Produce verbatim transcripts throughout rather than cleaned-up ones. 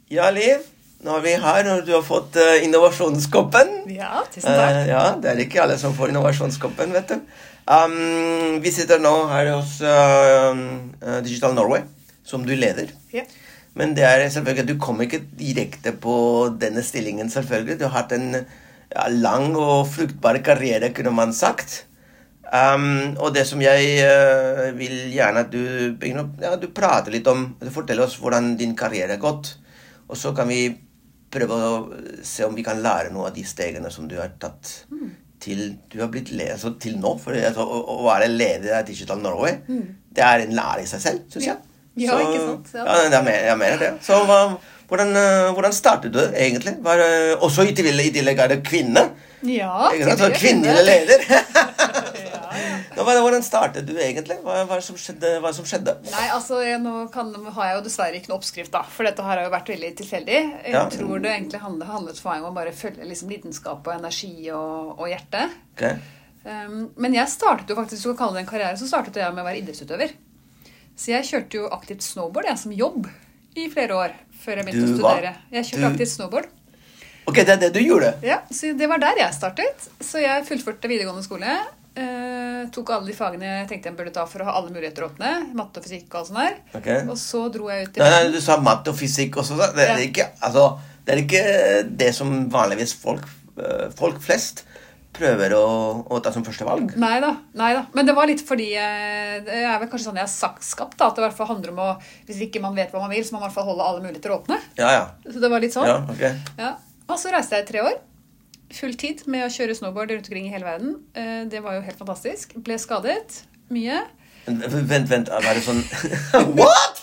Ja, Liv, nå er vi her når du har fått uh, innovasjonskoppen. Ja, tusen takk. Uh, ja, det er ikke alle som får innovasjonskoppen, vet du. Um, vi sitter nå her hos uh, uh, Digital Norway, som du leder. Ja. Men det er selvfølgelig, du kommer ikke direkte på denne stillingen selvfølgelig. Du har hatt en ja, lang og fruktbar karriere, kunne man sagt. Um, og det som jeg uh, vil gjerne at du begynner, ja, du prater litt om, du forteller oss hvordan din karriere har gått, og så kan vi prøve å se om vi kan lære noe av de stegene som du har tatt mm. til du har blitt leder, altså til nå, for altså, å, å være leder av Digital Norway, mm. det er en lære i seg selv, synes jeg. Ja, så, ikke sant? Ja, ja det er mer, ja, mer det. Så hva, hvordan, uh, hvordan startet du egentlig? Var, uh, også i tillegg, i tillegg er det kvinne. Ja, ikke sant? Så kvinnelig leder. ja. Nå, hvordan startet du egentlig? Hva, hva, som skjedde, hva som skjedde? Nei, altså, jeg, nå kan, har jeg jo dessverre ikke noe oppskrift da, for dette har jo vært veldig tilfeldig. Jeg Ja. tror det egentlig handlet, handlet for meg om å bare følge liksom, lidenskap og energi og, og hjerte. Okay. Um, men jeg startet jo faktisk, hvis du kan kalle det en karriere, så startet jeg med å være idrettsutøver. Så jeg kjørte jo aktivt snowboard, jeg som jobb, i flere år, før jeg begynte Du å studere. var- Jeg kjørte du- aktivt snowboard. Ok, det er det du gjorde? Ja, så det var der jeg startet. Så jeg fullførte videregående skole. Eh, tok alle de fagene jeg tenkte jeg burde ta for å ha alle muligheter å åpne. Matte og fysikk og sånn der. Okay. Og så dro jeg ut i Nei, nei, du sa matte og fysikk også. Det, det, Ja. er ikke, altså, det er ikke det som vanligvis folk, eh, folk flest prøver å, å ta som første valg. Neida, neida. Men det var litt fordi eh, det er vel kanskje sånn jeg har sagt skapt da, at det i hvert fall handler om å, hvis ikke man vet hva man vil, så må man i hvert fall holde alle muligheter å åpne. Ja, ja. Så det var litt sånn. Ja, ok. Ja. Og så reiste jeg i tre år. Full tid med å kjøre snowboard rundt omkring i hele verden. Eh, det var jo helt fantastisk. Ble skadet. Mye. Vent, vent, var det sånn What?!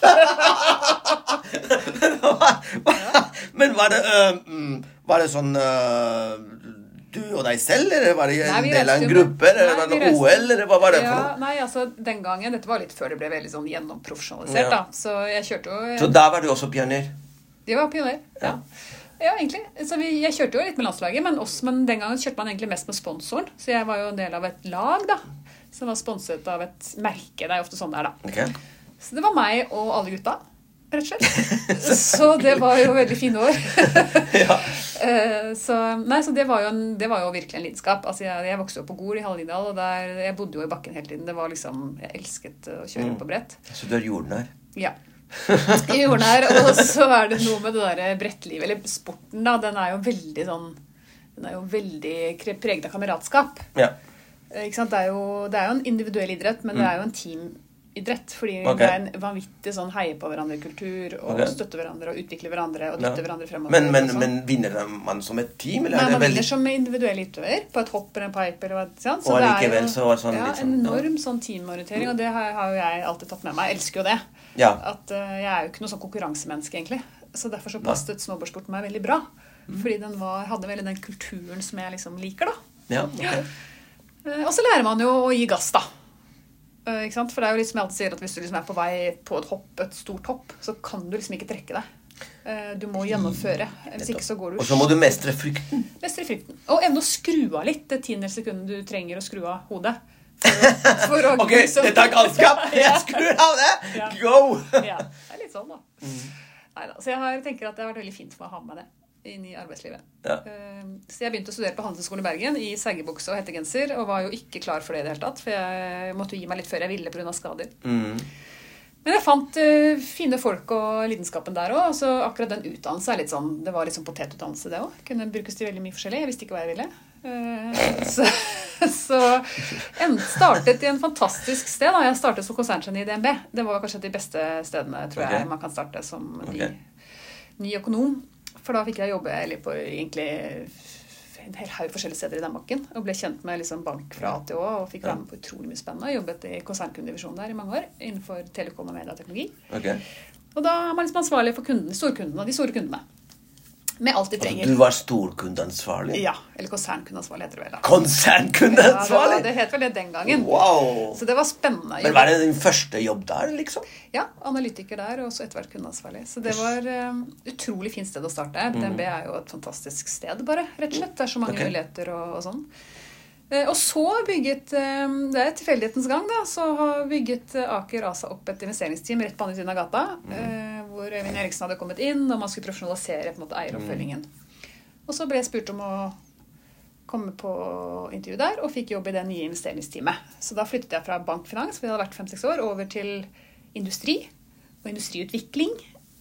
Men var det uh, Var det sånn uh, du og deg selv, eller var det en Nei, vi del av reiste en jo gruppe, med- eller Nei, var det vi noe O reiste- L, eller hva var det for Ja, noe? nei, altså den gangen, dette var litt før det ble veldig sånn gjennomprofesjonalisert Ja. da, så jeg kjørte jo Så da var du også pioner? Det var pioner, ja. Ja, egentlig. Så vi, jeg kjørte jo litt med landslaget, men, også, men den gangen kjørte man egentlig mest med sponsoren. Så jeg var jo en del av et lag da, som var sponset av et merke. Det er jo ofte sånn det er da. Okay. Så det var meg og alle gutta, rett og slett. Så det var jo veldig fine år. Ja. Eh, så, nei, så det var, jo en, det var jo virkelig en lidenskap. Altså jeg, jeg vokste jo på Gol i Hallingdal, og der, jeg bodde jo i bakken hele tiden. Det var liksom, jeg elsket å kjøre Mm. på brett. Så du er jordnær? Ja. I jorden her, og så er det noe med det der brettlivet, eller sporten da, den er jo veldig sånn, den er jo veldig kre- preget av kameratskap. Ja. Eh, Ikke sant? Det er jo, det er jo en individuell idrett, men det er jo en teamidrett, fordi Ok. det er en vanvittig sånn heie på hverandre-kultur, og Ok. støtte hverandre, og utvikle hverandre, og dytte Ja. hverandre fremover. Men, men, og sånn. men vinner man som et team, eller Nei, er det man veldig... vinner som individuell utøver på et hopp eller en pipe eller hva, ikke sant? Og det er allikevel jo- så var det sånn ja, litt sånn, en enorm sånn teamorientering, og det har, har jo jeg alltid tatt med meg. Jeg elsker jo det. Ja. At uh, jeg er jo ikke noe sånn konkurransemenneske egentlig. Så derfor så passet snowboardsporten meg veldig bra. Mm. Fordi den var, hadde veldig den kulturen som jeg liksom liker da. Ja, ok. Uh, og så lærer man jo å gi gass da. Uh, ikke sant? For det er jo litt som jeg alltid sier at hvis du liksom er på vei på et hopp, et stort hopp, så kan du liksom ikke trekke deg. Uh, du må gjennomføre. Hvis ikke så går du Og så må du mestre frykten. mestre frykten. Og evne å skru av litt det tiende sekundet du trenger å skru av hodet. For å, for å Ok, dette er galskap. Jeg skrur av det. Ja. Go! Ja, det er litt sånn da. Neida, så jeg har, tenker at det har vært veldig fint for meg å ha med det inn i arbeidslivet. Ja. Uh, så jeg begynte å studere på Handelshøyskolen i Bergen i seggebukse og hettegenser, og var jo ikke klar for det i det hele tatt, for jeg måtte gi meg litt før jeg ville på grunn av skader. Mm. Men jeg fant uh, fine folk og lidenskapen der også, og så akkurat den utdannelse er litt sånn, det var litt sånn potetutdannelse det også. Kunne brukes til veldig mye forskjellig, jeg visste ikke hva jeg ville. Uh, så så en startet i en fantastisk sted da. Jeg startet som konsernsjef i D N B. Det var kanskje de beste stedene, tror Ok. jeg, man kan starte som ny, Ok. ny økonom. For da fikk jeg jobbe eller på egentlig en hel haug forskjellige steder i den banken, og ble kjent med liksom bank fra A til Å, og fikk være med på utrolig mye spennende. Jeg jobbet i konsernkundivisjonen der i mange år, innenfor telekom og medieteknologi. Ok. Og da er man liksom ansvarlig for kundene, storkundene, de store kundene. Med alt de trenger. Altså, du var storkundeansvarlig? Ja, eller konsernkundeansvarlig heter det vel da. Konsernkundeansvarlig? Ja, det, var, det het vel det den gangen. Wow! Så det var spennende. Men var det din første jobb der, liksom? Ja, analytiker der, og så etter hvert kundeansvarlig. Så det var um, utrolig fint sted å starte. D N B er jo et fantastisk sted, bare, rett og slett. Det er så mange Ok. muligheter og, og sånn. Eh, og så bygget, um, det er tilfeldighetens gang da, så har bygget uh, Aker ASA opp et investeringsteam rett på andre siden av gata, eh, hvor Øyvind Eriksen hadde kommet inn, og man skulle profesjonalisere på en måte eieroppfølgingen. Og så ble jeg spurt om å komme på intervju der, og fikk jobb i det nye investeringsteamet. Så da flyttet jeg fra bankfinans, for jeg hadde vært fem-seks år, over til industri og industriutvikling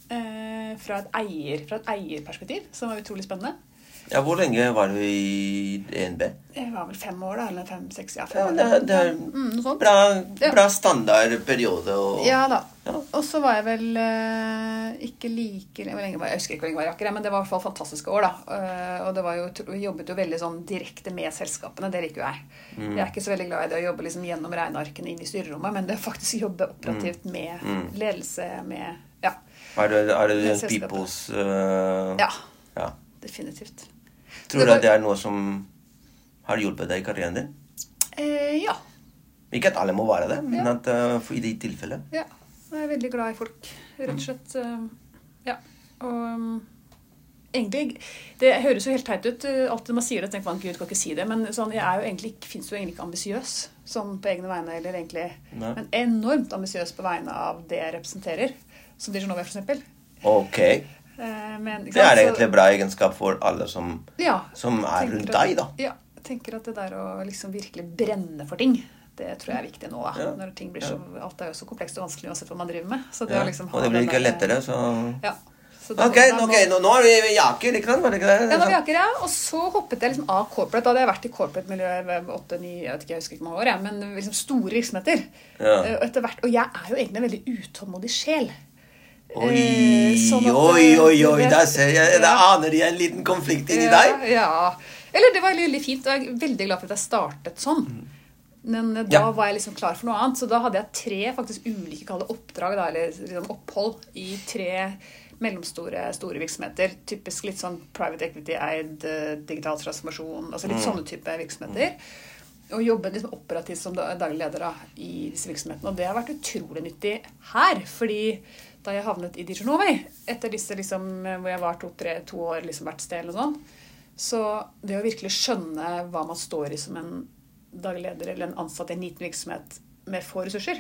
eh, fra, et eier, fra et eierperspektiv, som var utrolig spennende. Ja, hvor lenge var du i D N B? Jeg var vel fem år da, eller fem-seks, ja, fem ja, år. Det, det er mm, bra, bra standardperiode. Og, ja da. Ja. Og så var jeg vel uh, ikke like, hvor lenge var jeg, jeg husker ikke hvor lenge var jeg akkurat, men det var i hvert fall fantastiske år da. Uh, og det var jo, vi jobbet jo veldig sånn direkte med selskapene, det liker jo jeg. Mm. Jeg er ikke så veldig glad i det å jobbe liksom gjennom regnearkene inn i styrerommet, men det er faktisk jobbe operativt med mm. ledelse, med, ja. Er det, er det people's... Uh, ja, ja, definitivt. Tror du at det er noe som har hjulpet deg i karrieren din? Eh, ja. Ikke at alle må være det, men ja. at uh, i de tilfellene. Ja, jeg er veldig glad i folk, rett og slett. Uh, ja, og um, egentlig, det høres jo helt teit ut, alltid når man sier det, tenker man, Gud kan ikke si det, men sånn, jeg er jo egentlig, finnes jo egentlig ikke ambisiøs, sånn på egne vegne, eller egentlig, Nei. men enormt ambisiøs på vegne av det jeg representerer, som Dijonova for eksempel. Ok. Men, det er egentlig en bra egenskap for alle som, ja, som er rundt deg da. Ja, jeg tenker at det der å liksom virkelig brenne for ting, det tror jeg er viktig nå da. Ja. Når ting blir så, alt er jo så komplekst og vanskelig uansett hva man driver med. Så det ja. liksom og det blir ikke der, lettere, så... Ja. Så ok, ok, nå, nå er vi jaker, ikke sant? Var det ikke det? Ja, nå er vi jaker, ja. Og så hoppet jeg liksom av corporate. Da hadde jeg vært i corporate-miljøet ved åtte, ni, jeg vet ikke, jeg husker ikke mange år, ja, men liksom store virksomheter. Ja. Og, etter hvert, og jeg er jo egentlig en veldig utålmodig sjel. Oi, sånn at, oi, oi, oi, da ser jeg, da aner jeg en liten konflikt inni ja, deg. Ja, eller det var veldig fint, og jeg er veldig glad for at jeg startet sånn. Men da ja. var jeg liksom klar for noe annet, så da hadde jeg tre faktisk ulike kalde oppdrag, da, eller liksom opphold i tre mellomstore store virksomheter, typisk litt sånn private equity-eid, digital transformasjon, altså litt mm. sånne type virksomheter. Og jobbet liksom operativt som daglig leder da, i disse virksomhetene, og det har vært utrolig nyttig her, fordi da jeg havnet i Dijonova, etter disse liksom, hvor jeg var to, tre, to år liksom hvert sted eller sånn, så det å virkelig skjønne hva man står i som en daglig leder eller en ansatt i en liten virksomhet med få ressurser,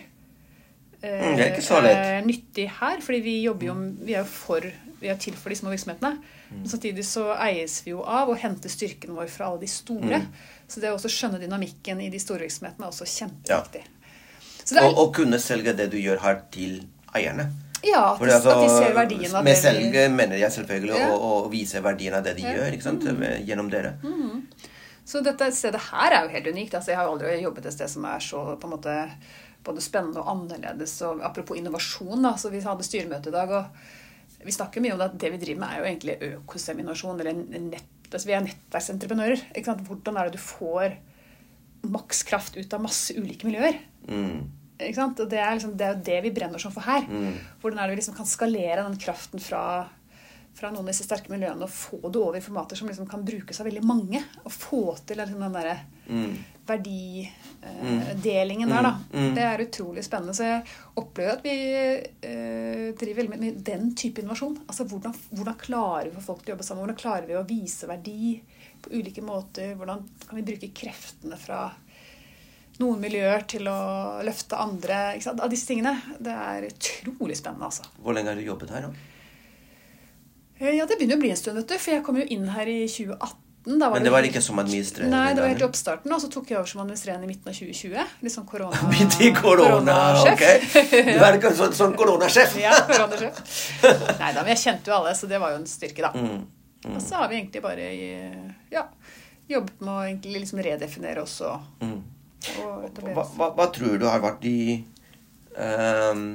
mm, det er ikke så lett. Er nyttig her, fordi vi jobber jo, vi er jo for, vi er til for de små virksomhetene, mm. men samtidig så eies vi jo av og henter styrken vår fra alle de store, mm. så det å også skjønne dynamikken i de store virksomhetene er også kjempeviktig. Ja. Så det er, og, og kunne selge det du gjør her til eierne. Ja, at, altså, at de ser verdien av med det selge, vi... mener jeg selvfølgelig, ja. og, og vise verdien av det de ja. gjør, ikke sant, mm. gjennom dere. Mm. Så dette stedet her er jo helt unikt. Altså, jeg har jo aldri jobbet et sted som er så på en måte både spennende og annerledes. Og apropos innovasjon, da, så vi hadde styremøte i dag, og vi snakker mye om at det vi driver med er jo egentlig økosysteminnovasjon, eller nett, altså vi er nettverksentreprenører. Ikke sant? Hvordan er det du får makskraft ut av masse ulike miljøer? Mm. Ikke sant? Og det er, liksom, det er jo det vi brenner sånn for her. Mm. Hvordan er det vi liksom kan skalere den kraften fra, fra noen av disse sterke miljøene og få det over i formater som liksom kan brukes av veldig mange, og få til liksom, den der mm. verdidelingen eh, der da. Mm. Det er utrolig spennende. Så jeg opplever at vi eh, driver veldig med den type innovasjon. Altså hvordan, hvordan klarer vi for folk til å jobbe sammen? Hvordan klarer vi å vise verdi på ulike måter? Hvordan kan vi bruke kreftene fra noen miljøer til å løfte andre, ikke sant? Av disse tingene. Det er utrolig spennende, altså. Hvor lenge har du jobbet her, da? Ja, det begynner å bli en stund, vet du, for jeg kom jo inn her i tjue atten. Da var Men det var ikke som administrerende? Nei, det var helt i oppstarten, og så tok jeg over som administrerende i midten av tjue tjue. Litt sånn korona... Midt i korona, ok. Du er ikke sånn, sånn koronasjef. Ja, koronasjef. Neida, men jeg kjente jo alle, så det var jo en styrke, da. Mm. Mm. Og så har vi egentlig bare ja, jobbet med å egentlig liksom redefinere oss og... Mm. Hva, hva, hva tror du har vært de, um,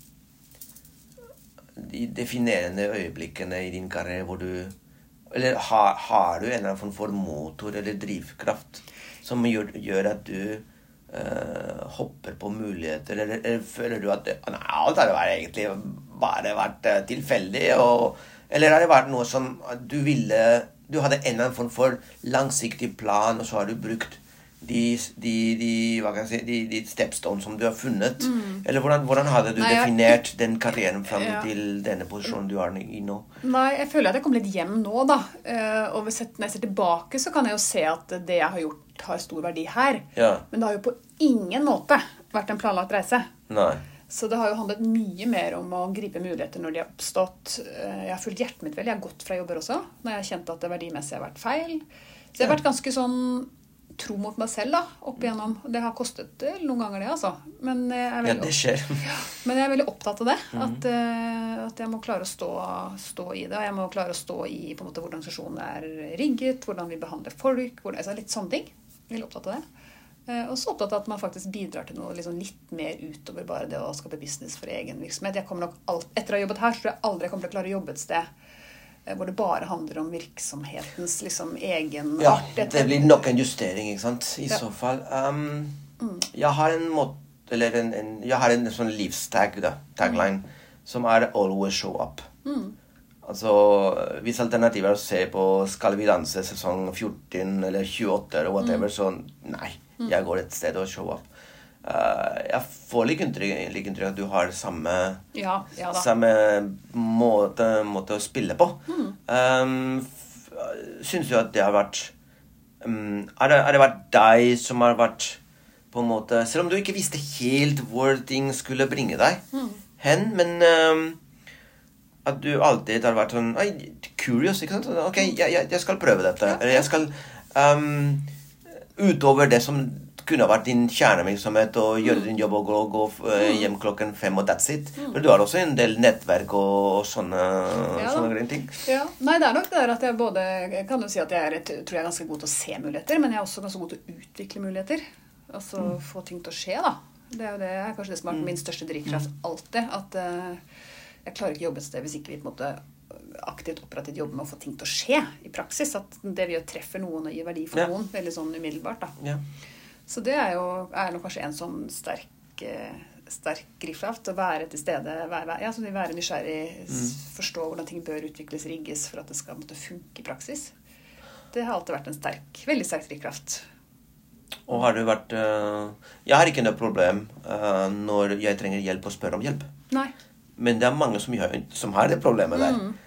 de definerende øyeblikkene i din karriere hvor du, eller har, har du en eller annen form for motor eller drivkraft som gjør, gjør at du uh, hopper på muligheter, eller, eller føler du at det, nei, alt har det vært egentlig bare vært uh, tilfeldig, og, eller har det vært noe som du ville, du hadde en eller annen form for langsiktig plan, og så har du brukt De, de, de, hva kan jeg si, de, de stepstones som du har funnet, mm. eller hvordan, hvordan hadde du Nei, jeg, definert den karrieren frem ja. til denne posisjonen du er i nå? Nei, jeg føler at jeg kom litt hjem nå da, og når jeg ser tilbake så kan jeg jo se at det jeg har gjort har stor verdi her, ja. men det har jo på ingen måte vært en planlagt reise. Nei. Så det har jo handlet mye mer om å gripe muligheter når de har oppstått. Jeg har fulgt hjertet mitt vel, jeg har gått fra jobber også, når jeg har kjent at det verdimessig har vært feil. Så jeg har vært ganske sånn tro mot meg selv da, opp igjennom. Det har kostet noen ganger det, altså. Men jeg er veldig, ja, det skjer. Men jeg er veldig opptatt av det, at, uh, at jeg må klare å stå, stå i det, og jeg må klare å stå i på en måte, hvordan organisasjonen er rigget, hvordan vi behandler folk, hvordan, altså, litt sånne ting. Jeg er veldig opptatt av det. Uh, og så opptatt av at man faktisk bidrar til noe liksom, litt mer utover bare det å skape business for egen virksomhet. Jeg kommer nok alt, etter å ha jobbet her, så tror jeg aldri jeg kommer til å klare å jobbe et sted hvor det bare handler om virksomhetens liksom, egen ja, art. Det blir nok en justering, ikke sant? I ja. Så fall. Um, mm. Jeg har en måte, eller en, en, jeg har en sånn livstag, da, tagline, mm. som er always show up. Mm. Altså, hvis alternativet er å se på Skal vi danse sesong fjorten eller tjueåtte eller whatever, mm. så nei, jeg går et sted og show up. Uh, jeg får like inntrykk, like inntrykk at du har samme, ja, ja samme måte, måte å spille på. Mm. Um, synes du at det har vært um, er, det, er det vært deg som har vært på en måte, selv om du ikke visste helt hvor ting skulle bringe deg mm. hen, men um, at du alltid har vært sånn curious, ikke sant? Ok, jeg, jeg, jeg skal prøve dette, eller jeg skal um, utover det som kunne ha vært din kjernevirksomhet og gjøre din jobb og gå, gå hjem klokken fem og that's it. Mm. Men du har også en del nettverk og sånne, ja, sånne ting. Ja. Nei, det er nok det at jeg både, kan jo si at jeg er, et, tror jeg er ganske god til å se muligheter, men jeg er også ganske god til å utvikle muligheter. Altså mm. få ting til å skje da. Det er jo det, er kanskje det som har vært min største drivkraft alltid, at uh, jeg klarer ikke å jobbe et sted hvis ikke vi på en måte aktivt operativt jobber med å få ting til å skje i praksis, at det vi gjør treffer noen og gir verdi for ja. Noen, veldig sånn umiddelbart da. Ja. Så det er jo er nok kanskje en sånn sterk, sterk drivkraft, å være til stede, være, ja, så være nysgjerrig, mm. forstå hvordan ting bør utvikles, rigges for at det skal måtte funke i praksis. Det har alltid vært en sterk, veldig sterk drivkraft. Og har det vært, uh, jeg har ikke noe problem uh, når jeg trenger hjelp og spør om hjelp. Nei. Men det er mange som, gjør, som har det problemet der. Mm.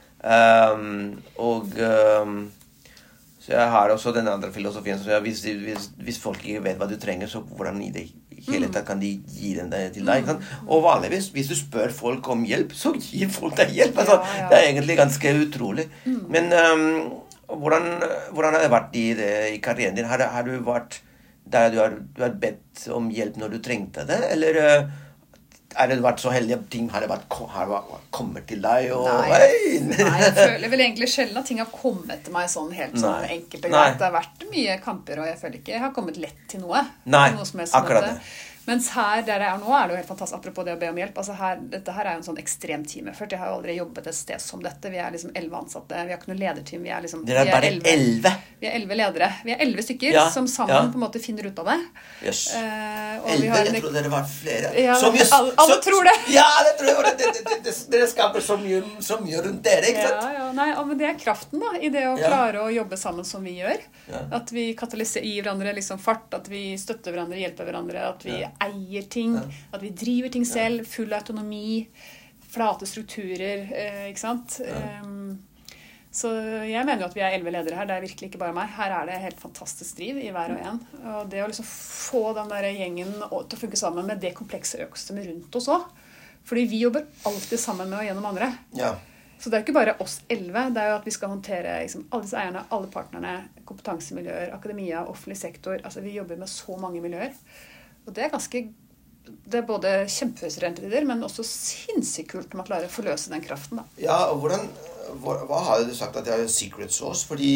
Um, og... Um, Så jeg har også den andre filosofien, så jeg, hvis, hvis, hvis folk ikke vet hva du trenger, så hvordan i det hele tatt kan de gi den til deg? Kan? Og vanligvis, hvis du spør folk om hjelp, så gir folk deg hjelp. Altså, ja, ja. Det er egentlig ganske utrolig. Mm. Men um, hvordan, hvordan har det vært i, det, i karrieren din? Har, har du vært der du har, du har bedt om hjelp når du trengte det, eller... Uh, er det vært så heldig at ting har, vært, har kommet til deg? Og, nei, nei, jeg føler vel egentlig sjelden at ting har kommet til meg sånn helt sånn enkelt og greit. Det har vært mye kamper, og jeg føler ikke jeg har kommet lett til noe. Nei, noe som akkurat det. Mens her, der jeg er nå, er det jo helt fantastisk, apropos det å be om hjelp. Altså her, dette her er jo en sånn ekstrem teameffort. Jeg har jo aldri jobbet et sted som dette. Vi er liksom elleve ansatte. Vi har ikke noe lederteam. Vi er liksom... Dere er bare elleve? Vi er elleve ledere. Vi er elleve stykker ja, som sammen ja. På en måte finner ut av det. Yes. Uh, elleve? Jeg tror dere var flere. Ja, så mye, alle, alle så, tror det. Ja, det tror jeg. Det, det, det, det, dere skaper så mye, så mye rundt dere, ikke sant? Ja, ja. Nei, men det er kraften da, i det å ja. Klare å jobbe sammen som vi gjør. Ja. At vi katalyserer i hverandre liksom fart, at vi støtter hverandre, hjelper hverandre, at vi ja. Eier ting. Ja. At vi driver ting selv, full autonomi, flate strukturer, eh, ikke sant? Ja. Um, så jeg mener jo at vi er elleve ledere her, det er virkelig ikke bare meg. Her er det helt fantastisk driv i hver og en. Og det å liksom få den der gjengen til å funke sammen med det komplekse økosystemet rundt oss også. Fordi vi jobber alltid sammen med og gjennom andre. Ja. Så det er ikke bare oss elleve, det er jo at vi skal håndtere liksom, alle disse eierne, alle partnerne, kompetansemiljøer, akademia, offentlig sektor. Altså vi jobber med så mange miljøer. Og det er ganske... Det er både kjempefrustrerende tider, men også sinnssykt kult når man klarer å forløse den kraften. Da. Ja, og hvordan, hva, hva har du sagt at det er secret sauce? Fordi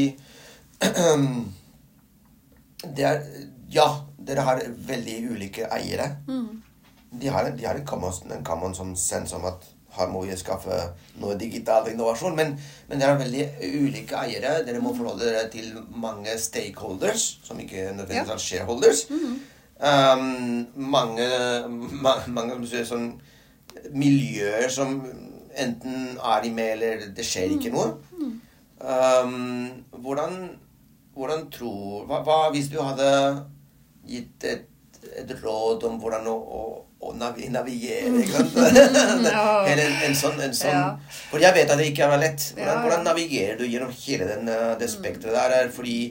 det er, ja, dere har veldig ulike eiere. Mm. De har, de har en common, en common sånn sense om at her må vi skaffe noe digital innovasjon, men, men dere har veldig ulike eiere. Dere må forholde dere til mange stakeholders, som ikke nødvendigvis er shareholders. Mm. Um, mange, ma, mange sånn, miljøer som enten er i med, eller det skjer ikke noe. Um, hvordan, hvordan tror hva, hva hvis du hadde gitt et, et råd om hvordan å, å, å navigere, ikke sant? Eller en, en sånn, en sånn ja. For jeg vet at det ikke er lett. Hvordan, ja, ja. Hvordan navigerer du gjennom hele den, det spektret der? Fordi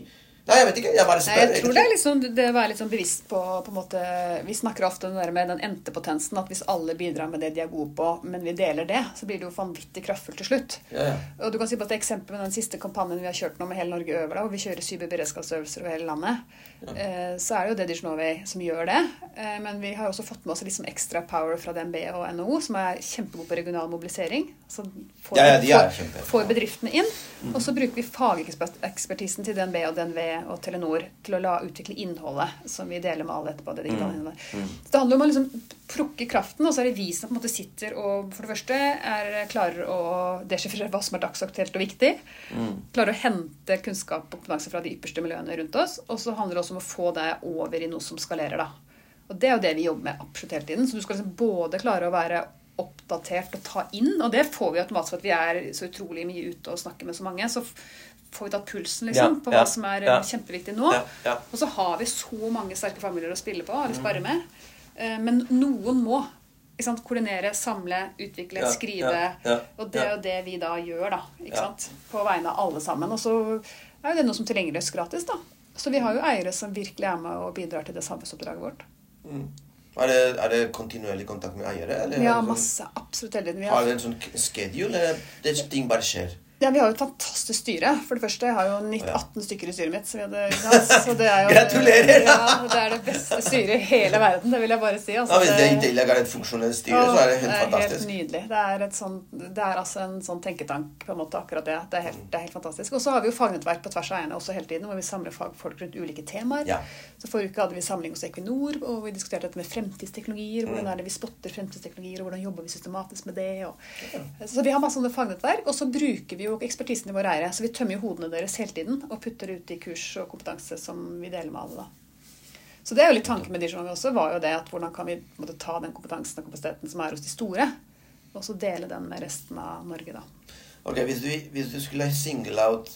Nei, jeg vet ikke, jeg bare spør. Nei, jeg tror det er liksom, det å være litt sånn bevisst på, på en måte, vi snakker ofte om det der med den entepotensen, at hvis alle bidrar med det de er gode på, men vi deler det, så blir det jo vanvittig kraftfullt til slutt. Ja, ja. Og du kan si på et eksempel med den siste kampanjen vi har kjørt nå med hele Norge øver, da, hvor vi kjører cyberberedskapsøvelser over hele landet, ja. eh, så er det jo det Digital Norway som gjør det, eh, men vi har også fått med oss liksom ekstra power fra D N B og N H O, som er kjempegod på regional mobilisering, så får, ja, ja, de er får, får bedriftene inn, mm. og så bruker vi fagekspertisen til D N B og D N V og Telenor til å la utvikle innholdet som vi deler med alle etterpå, det digitale innholdet. Mm. Mm. Så det handler om å liksom plukke kraften, og så er det vi som på en måte sitter og for det første er klarer å deschiffrere hva som er dagsaktuelt og viktig, mm. klarer å hente kunnskap og kompetanse fra de ypperste miljøene rundt oss, og så handler det også om å få det over i noe som skalerer da. Og det er jo det vi jobber med absolutt hele tiden, så du skal liksom både klare å være oppdatert og ta inn, og det får vi automatisk for at vi er så utrolig mye ute og snakker med så mange, så får vi tatt pulsen liksom, ja, på hva ja, som er ja. kjempeviktig nå. Ja, ja. Og så har vi så mange sterke familier å spille på, eller spare med. Men noen må ikke sant, koordinere, samle, utvikle, ja, skrive, ja, ja, og det er jo det vi da gjør da, ikke ja. sant? På vegne av alle sammen. Og så er jo det noe som tilgjengeliggjøres gratis da. Så vi har jo eiere som virkelig er med og bidrar til det samfunnsoppdraget vårt. Mm. Er det, er det kontinuerlig kontakt med eiere? Eller ja, masse, absolutt. Har, har det en sånn schedule, eller det ting bare skjer? Ja, vi har jo et fantastisk styre. For det første, jeg har jo nitten atten stykker i styret mitt. Så, vi hadde, ja, så det er jo... Gratulerer! Ja, det er det beste styret i hele verden, det vil jeg bare si. Altså, ja, hvis det i tillegg er et funksjonelt styre, så er det helt fantastisk. Det er helt nydelig. Det er, et sånt, det er altså en sånn tenketank, på en måte, akkurat det. Det er helt, det er helt fantastisk. Og så har vi jo fagnettverk på tvers av eierne også hele tiden, hvor vi samler fagfolk rundt ulike temaer. Ja. Så forrige uke hadde vi samling hos Equinor, og vi diskuterte dette med fremtidsteknologier, hvordan er det vi spotter fremtidsteknologier, og hvordan jobber vi systematisk med det. Og... Ja. Så vi har masse sånne fagnettverk, og så bruker vi jo ekspertisen i våre eiere, så vi tømmer jo hodene deres hele tiden, og putter ut i kurs og kompetanse som vi deler med alle da. Så det er jo litt tanken med Digital Norway også, var jo det at hvordan kan vi måtte, ta den kompetansen og kapasiteten som er hos de store, og så dele den med resten av Norge da. Ok, hvis du, hvis du skulle single out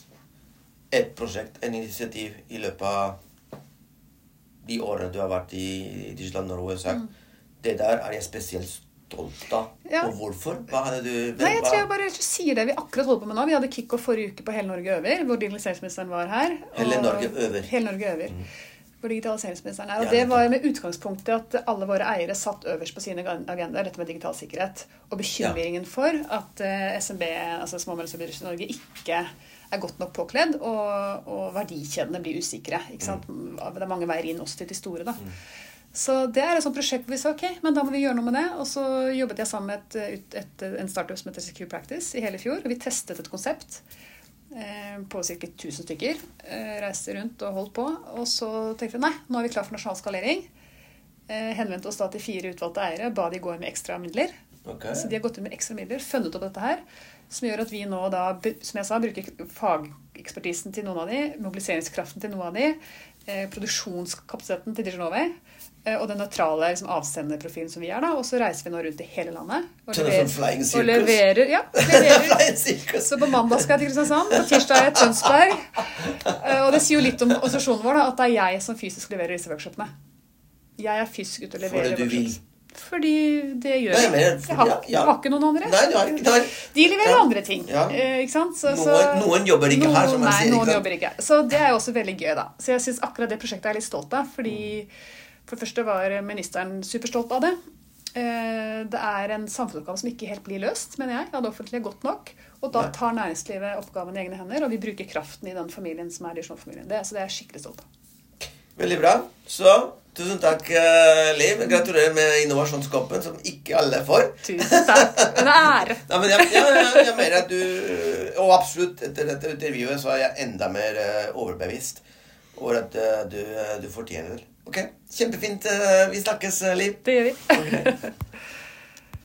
et prosjekt, en initiativ i løpet av de årene du har vært i Digital Norway og sagt, mm. det der er jeg spesielt stolt av, ja. Og hvorfor? Hva hadde du... Nei, jeg tror jeg bare sier det vi akkurat holder på med nå. Vi hadde kick-off forrige uke på Hele Norge Øver, hvor digitaliseringsministeren var her. Hele Norge Øver. Hele Norge Øver. Mm. Hvor digitaliseringsministeren er. Og det var med utgangspunktet at alle våre eiere satt øverst på sine agendaer, dette med digital sikkerhet, og bekymringen ja. For at uh, S M B, altså små og mellomstore bedrifter i Norge, ikke er godt nok påkledd, og, og verdikjedene blir usikre. Ikke sant? Mm. Det er mange veier inn også til de store da. Mm. Så det er et sånt prosjekt hvor vi sa, ok, men da må vi gjøre noe med det. Og så jobbet jeg sammen med et, et, en startup som heter Secure Practice i hele fjor, og vi testet et konsept eh, på cirka tusen stykker, eh, reiste rundt og holdt på, og så tenkte vi, nei, nå er vi klar for nasjonal skalering. Eh, henvendte oss da til fire utvalgte eiere, ba de gå inn med ekstra midler. Okay. Så de har gått inn med ekstra midler, funnet opp dette her, som gjør at vi nå da, som jeg sa, bruker fagekspertisen til noen av de, mobiliseringskraften til noen av de, eh, produksjonskapasiteten til Digital Norway, og den nøytrale liksom, avsenderprofilen som vi er da, og så reiser vi nå rundt i hele landet og leverer, og leverer, ja, leverer. Så på mandag skal jeg til Kristiansand, på tirsdag er jeg i Tønsberg, og det sier jo litt om organisasjonen vår da, at det er jeg som fysisk leverer disse workshopene. Jeg er fysisk ute og leverer workshops. Fordi det gjør jeg. Jeg har, jeg har ikke noen andre. Nei, du har ikke. De leverer ja. Andre ting, ja. Ikke sant? Så, så, noen, noen jobber ikke noen, her, som man nei, sier. Nei, noen jobber ikke. Så det er også veldig gøy da. Så jeg synes akkurat det prosjektet er litt stolt av, fordi for det første var ministeren superstolt av det. Det er en samfunnsoppgave som ikke helt blir løst, mener jeg, av det offentlige godt nok. Og da tar næringslivet oppgaven i egne hender, og vi bruker kraften i den familien som er Digital-familien. Det, så det er jeg skikkelig stolt av. Veldig bra. Så, tusen takk, Liv. Gratulerer med innovasjonskoppen, som ikke alle får. Tusen takk. En ære. Nei, men jeg, jeg, jeg, jeg mener at du, og absolutt etter dette intervjuet, så er jeg enda mer overbevist over at du, du fortjener det. Ok, kjempefint. Vi snakkes, Liv. Det gjør vi. Okay.